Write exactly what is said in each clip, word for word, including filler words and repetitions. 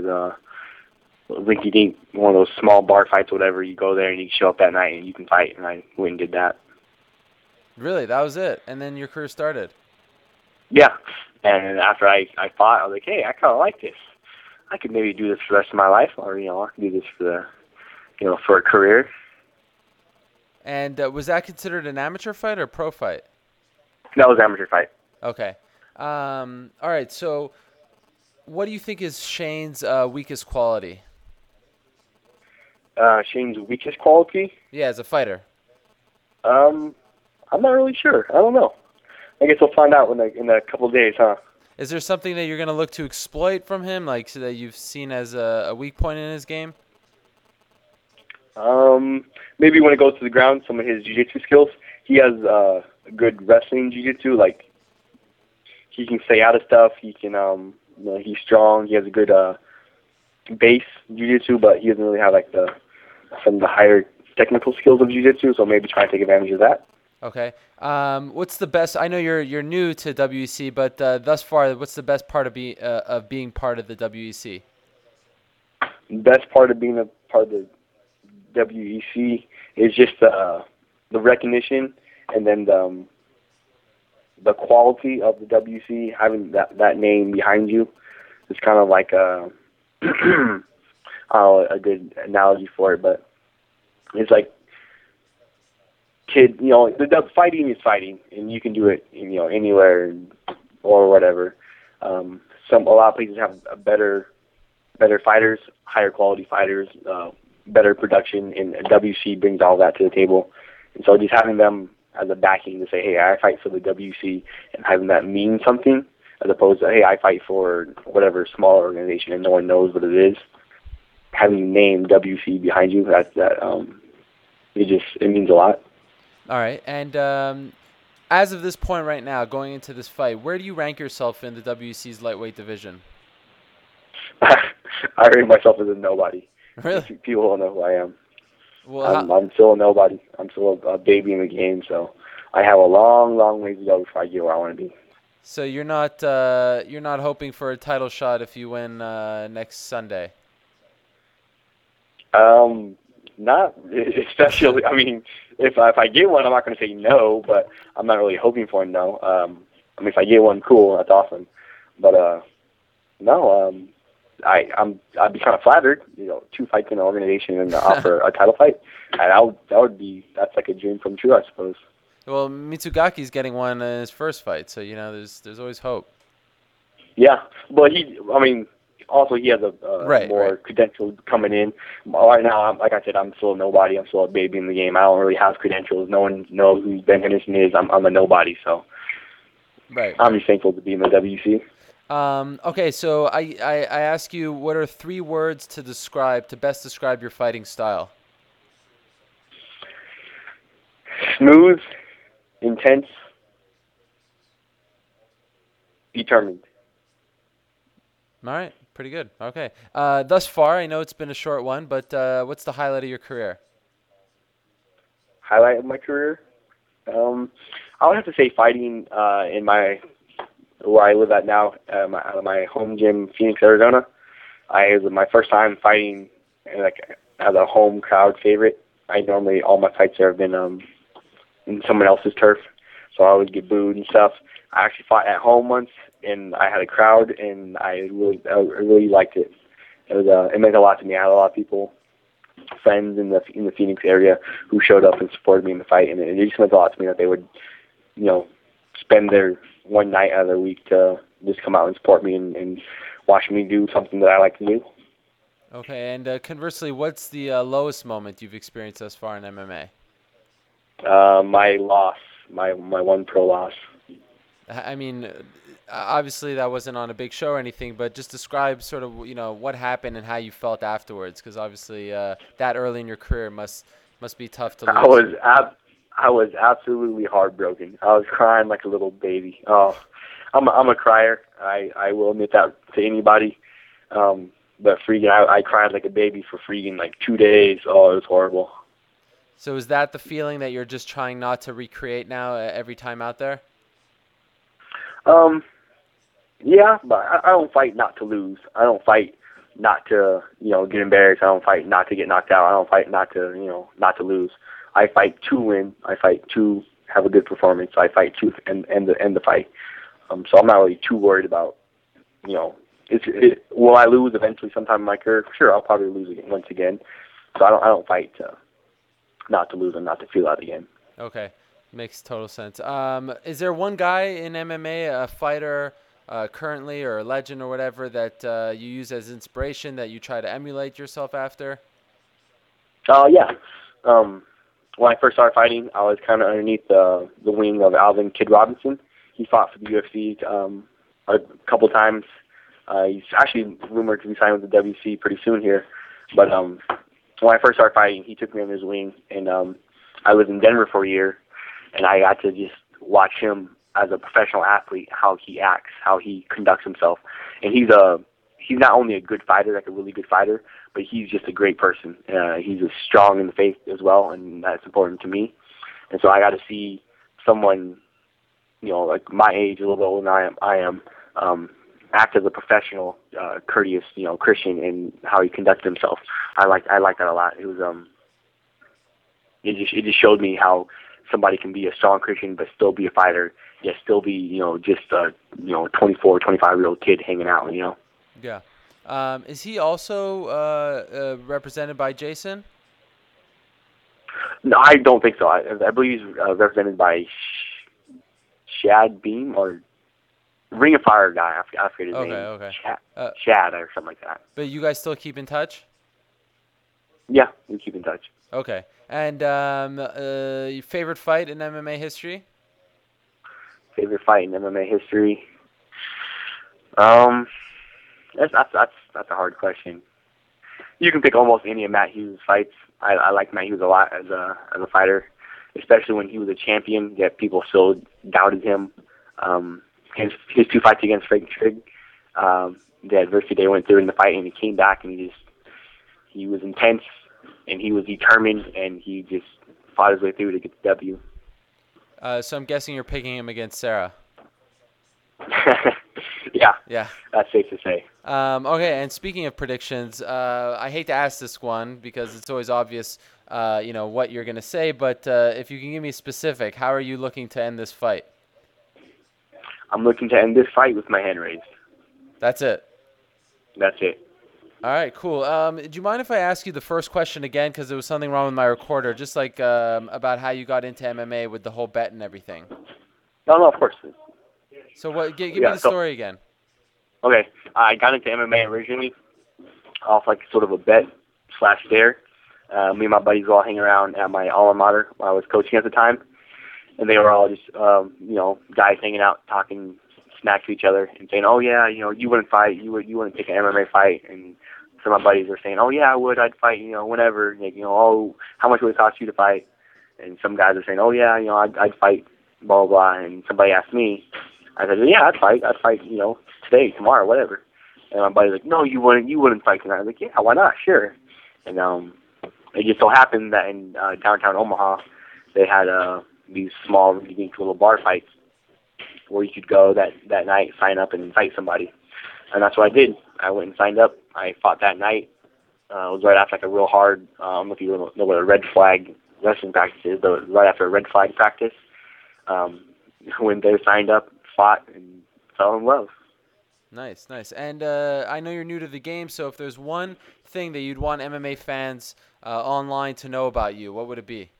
uh, rinky dink, one of those small bar fights, or whatever. You go there and you show up that night and you can fight. And I went and did that. Really, that was it, and then your career started. Yeah, and after I I fought, I was like, hey, I kind of like this. I could maybe do this for the rest of my life, or you know, I could do this for the, you know, for a career. And uh, was that considered an amateur fight or a pro fight? That was an amateur fight. Okay. Um, all right. So, what do you think is Shane's uh, weakest quality? Uh, Shane's weakest quality? Yeah, as a fighter. Um, I'm not really sure. I don't know. I guess we'll find out in a, in a couple of days, huh? Is there something that you're going to look to exploit from him, like so that you've seen as a, a weak point in his game? Um, maybe when it goes to the ground, some of his jiu-jitsu skills. He has uh, good wrestling jiu-jitsu. Like, he can stay out of stuff. He can, um, you know, he's strong. He has a good uh, base jiu-jitsu, but he doesn't really have like the some of the higher technical skills of jiu-jitsu. So maybe try to take advantage of that. Okay. Um, what's the best? I know you're you're new to W E C, but uh, thus far, what's the best part of be uh, of being part of the W E C? Best part of being a part of the W E C is just uh, the recognition, and then the, um, the quality of the W E C, having that, that name behind you. It's kind of like a, I don't know, a good analogy for it, but it's like kid, you know, the, the fighting is fighting, and you can do it, you know, anywhere or whatever. Um, some a lot of places have a better, better fighters, higher quality fighters, uh, better production, and W C brings all that to the table. And so just having them as a backing to say, hey, I fight for the W C, and having that mean something, as opposed to, hey, I fight for whatever small organization and no one knows what it is. Having the name W C behind you, that that um, it just it means a lot. All right. And um, as of this point right now, going into this fight, where do you rank yourself in the W C C's lightweight division? I rate myself as a nobody. Really? People don't know who I am. Well, I'm, how, I'm still a nobody. I'm still a, a baby in the game, so I have a long, long ways to go before I get where I want to be. so you're not uh, you're not hoping for a title shot if you win uh, next Sunday? Um, not especially. I mean, if I, if I get one, I'm not going to say no, but I'm not really hoping for it. No. Um, I mean, if I get one, cool. That's awesome. But uh, no. Um, I I'm I'd be kind of flattered. You know, two fights in an organization and offer a title fight. And that would that would be that's like a dream come true, I suppose. Well, Mitsugaki's getting one in his first fight, so you know there's there's always hope. Yeah, but he. I mean, also he has a uh, Right, more right. credentials coming in. Right now, I'm, like I said, I'm still a nobody. I'm still a baby in the game. I don't really have credentials. No one knows who Ben Henderson is. I'm I'm a nobody. So Right. I'm right. just thankful to be in the W C. Um, okay, so I, I, I ask you, what are three words to describe to best describe your fighting style? Smooth, intense, determined. All right, pretty good. Okay. Uh, thus far, I know it's been a short one, but uh, what's the highlight of your career? Highlight of my career? Um, I would have to say fighting uh, in my where I live at now, uh, my, uh, my home gym, Phoenix, Arizona. I it was my first time fighting uh, like as a home crowd favorite. I normally all my fights there have been um, in someone else's turf, so I always get booed and stuff. I actually fought at home once, and I had a crowd, and I really, I really liked it. It was, uh, it meant a lot to me. I had a lot of people, friends in the in the Phoenix area, who showed up and supported me in the fight, and it just meant a lot to me that they would, you know, spend their one night out of their week to just come out and support me and, and watch me do something that I like to do. Okay, and uh, conversely, what's the uh, lowest moment you've experienced thus far in M M A? Uh, my loss, my my one pro loss. I mean, uh, obviously that wasn't on a big show or anything, but just describe sort of, you know, what happened and how you felt afterwards, because obviously uh, that early in your career must must be tough to lose. I was ab- I was absolutely heartbroken. I was crying like a little baby. Oh, I'm a, I'm a crier. I, I will admit that to anybody. Um, but freaking, I, I cried like a baby for freaking like two days. Oh, it was horrible. So is that the feeling that you're just trying not to recreate now uh, every time out there? Um, yeah, but I, I don't fight not to lose. I don't fight not to, you know, get embarrassed. I don't fight not to get knocked out. I don't fight not to, you know, not to lose. I fight to win. I fight to have a good performance. I fight to end, end, the, end the fight. Um, so I'm not really too worried about, you know, it's, it, will I lose eventually sometime in my career? Sure, I'll probably lose again, once again. So I don't I don't fight to, not to lose and not to feel out again. Okay. Makes total sense. Um, is there one guy in M M A, a fighter uh, currently or a legend or whatever, that uh, you use as inspiration, that you try to emulate yourself after? Oh, uh, yeah. Um, when I first started fighting, I was kind of underneath the, the wing of Alvin Kid Robinson. He fought for the U F C um, a couple times. Uh, he's actually rumored to be signing with the W C pretty soon here. But um, when I first started fighting, he took me under his wing, and um, I lived in Denver for a year, and I got to just watch him as a professional athlete, how he acts, how he conducts himself. And he's a he's not only a good fighter, like a really good fighter, but he's just a great person. Uh, he's a strong in the faith as well, and that's important to me. And so I got to see someone, you know, like my age, a little bit older than I am, I am um, act as a professional, uh, courteous, you know, Christian, and how he conducted himself. I like I like that a lot. It was um, it just it just showed me how somebody can be a strong Christian but still be a fighter, yet still be, you know, just a, you know, twenty-four, twenty-five year old kid hanging out, you know. Yeah. Um, is he also uh, uh, represented by Jason? No, I don't think so. I, I believe he's uh, represented by Sh- Shad Beam or Ring of Fire guy. I, I forget his okay, name. Okay, Shad, uh, Shad or something like that. But you guys still keep in touch? Yeah, we keep in touch. Okay. And um, uh, your favorite fight in M M A history? Favorite fight in M M A history? Um, that's that's that's, that's a hard question. You can pick almost any of Matt Hughes' fights. I, I like Matt Hughes a lot as a as a fighter, especially when he was a champion. Yet people still doubted him. Um, his his two fights against Frank Trigg, um, the adversity they went through in the fight, and he came back and he just he was intense and he was determined and he just fought his way through to get the W. Uh, so I'm guessing you're picking him against Sarah. Yeah. Yeah. That's safe to say. Um, okay, and speaking of predictions, uh, I hate to ask this one because it's always obvious, uh, you know, what you're going to say, but uh, if you can give me specific, how are you looking to end this fight? I'm looking to end this fight with my hand raised. That's it? That's it. All right, cool. Um, do you mind if I ask you the first question again, because there was something wrong with my recorder, just like um, about how you got into M M A with the whole bet and everything? No, no, of course. So what? Give, give yeah, me the so, story again. Okay, I got into M M A originally off like sort of a bet slash dare. Uh, me and my buddies were all hanging around at my alma mater I was coaching at the time, and they were all just, um, you know, guys hanging out, talking smack to each other and saying, "Oh yeah, you know, you wouldn't fight, you would, you wouldn't take an M M A fight." And some of my buddies were saying, "Oh yeah, I would, I'd fight, you know, whenever." Like, you know, "Oh, how much would it cost you to fight?" And some guys were saying, "Oh yeah, you know, I'd, I'd fight, blah blah blah." And somebody asked me, I said, "Yeah, I'd fight, I'd fight, you know, today, tomorrow, whatever." And my buddy's like, "No, you wouldn't, you wouldn't fight tonight." I was like, "Yeah, why not? Sure." And um, it just so happened that in uh, downtown Omaha, they had uh, these small, unique little bar fights where you could go that, that night, sign up, and fight somebody. And that's what I did. I went and signed up. I fought that night. Uh, it was right after like a real hard, uh, I don't know if you know what a red flag wrestling practice is, but it was right after a red flag practice. Um, went there, signed up, fought, and fell in love. Nice, nice. And uh, I know you're new to the game, so if there's one thing that you'd want M M A fans uh, online to know about you, what would it be?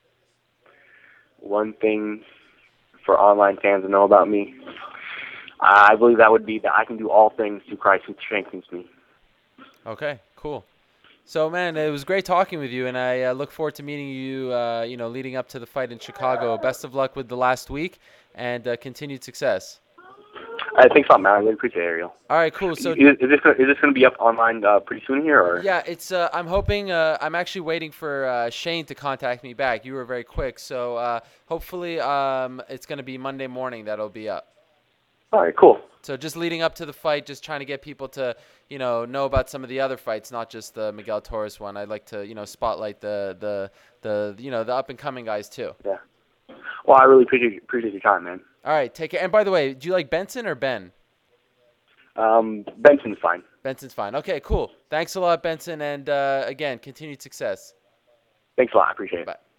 One thing for online fans to know about me, I believe that would be that I can do all things through Christ who strengthens me. Okay, cool. So, man, it was great talking with you, and I uh, look forward to meeting you, uh, you know, leading up to the fight in Chicago. Best of luck with the last week, and uh, continued success. I think so, man. I really appreciate it, Ariel. All right, cool. So, is, is this gonna, is this going to be up online uh, pretty soon here, or? Yeah, it's. Uh, I'm hoping. Uh, I'm actually waiting for uh, Shane to contact me back. You were very quick, so uh, hopefully, um, it's going to be Monday morning that'll be up. All right, cool. So just leading up to the fight, just trying to get people to, you know, know about some of the other fights, not just the Miguel Torres one. I'd like to, you know, spotlight the the the you know the up and coming guys too. Yeah. Well, I really appreciate appreciate your time, man. All right, take care. And by the way, do you like Benson or Ben? Um, Benson's fine. Benson's fine. Okay, cool. Thanks a lot, Benson, and uh, again, continued success. Thanks a lot. I appreciate it. Bye.